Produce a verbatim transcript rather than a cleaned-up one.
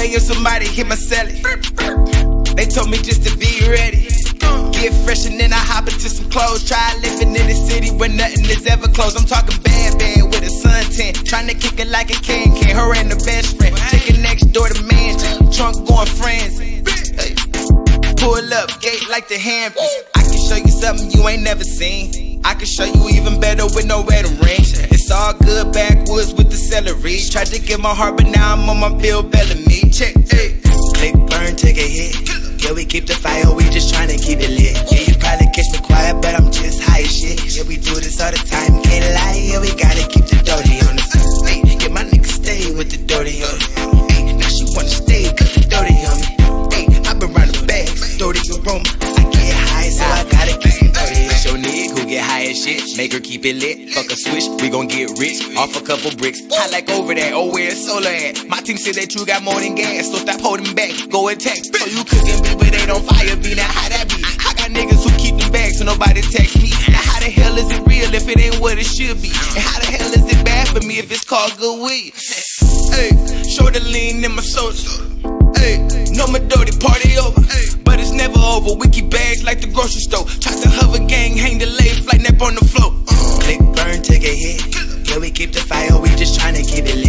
way if somebody hit my celly. They told me just to be ready. Get fresh and then I hop into some clothes. Try living in the city where nothing is ever closed. I'm talking bad, bad with a suntan. Trying to kick it like a can can. Her and the best friend. Chicken next door to mansion. Trunk going friends. Hey. Pull up, gate like the Hamptons. I can show you something you ain't never seen. I can show you even better with no wedding ring. It's all good backwoods with the celery. Tried to get my heart, but now I'm on my Bill Bellamy. Check, hey. Click, burn, take a hit. Yeah, we keep the fire, we just tryna keep it lit. Yeah, you probably catch me quiet, but I'm just high as shit. Yeah, we do this all the time, can't lie. Yeah, we gotta keep the dirty on us. Hey, yeah, my niggas stay with the dirty on me. Hey, now she wanna stay cause the dirty on me. Hey, I been round the bags, dirty aroma. I get high, so I gotta keep some dirty. It's your nigga who get high as shit. Make her keep it lit, fuck a switch, we gon' get rich. Off a couple bricks, I like over that, oh where's solar at? My team said that you got more than gas, so stop holding back, go attack. So you cooking beef, but they don't fire me, now how that be? I got niggas who keep them bags so nobody text me. Now how the hell is it real if it ain't what it should be? And how the hell is it bad for me if it's called good weed? Hey, show the lean in my soda. Hey, no my dirty party over. But it's never over, we keep bags like the grocery store. Try to hover gang, hang the lay, flight nap on the floor. Click, burn, take a hit. Yeah, we keep the fire, we just tryna keep it lit.